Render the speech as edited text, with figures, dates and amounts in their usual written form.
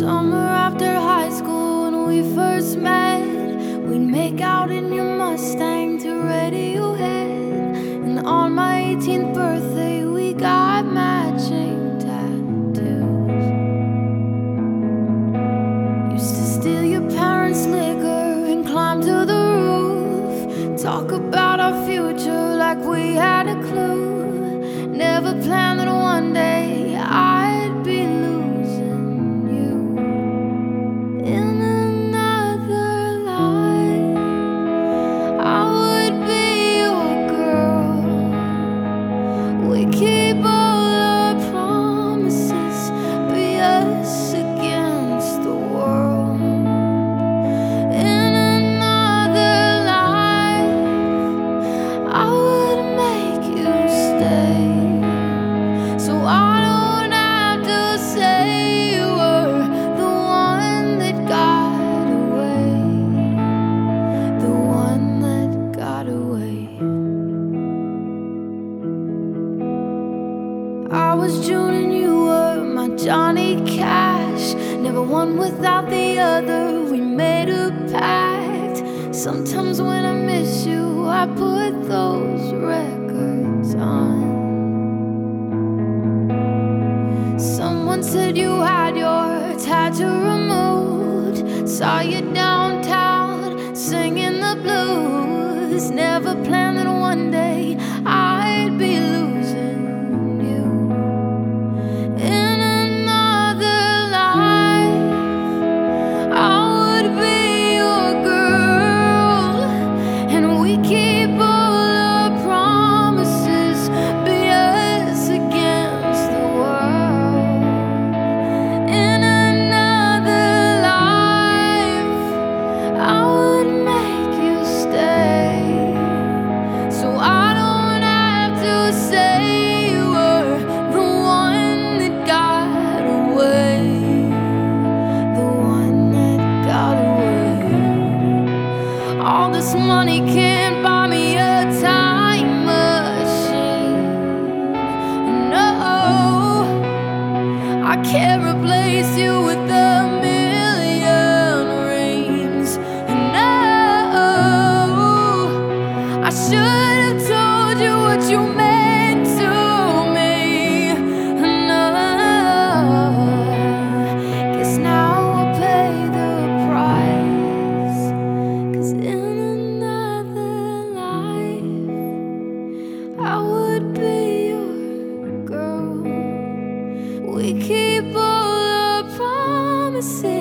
Summer after high school when we first met, we'd make out in your Mustang to Radiohead. And on my 18th birthday we got matching tattoos. Used to steal your parents' liquor and climb to the roof, talk about our future like we had a clue. Never planned that one day I'd be losing you. In another life, I would be your girl. We keep all our promises, be us against the world. In another life, I would make you stay, so I don't have to say you were the one that got away, the one that got away. I was June and you were my Johnny Cash, never one without the other, we made a pact. Sometimes when I miss you, I put those records on. Someone said you had your tattoo removed, saw you downtown singing the blues. Never planned that one day I'd be losing you. In another life, I would be your girl, and we keep all our promises, be us against the world. In another life, I would make you stay, so I don't have to say you were the one that got away, the one that got away. All this money can't buy me a time machine. No, I can't replace you with a million rings. No, I should have told you what you meant to me. No, guess now I'll pay the price, 'cause in another life, I would be your girl. We keep all our promises,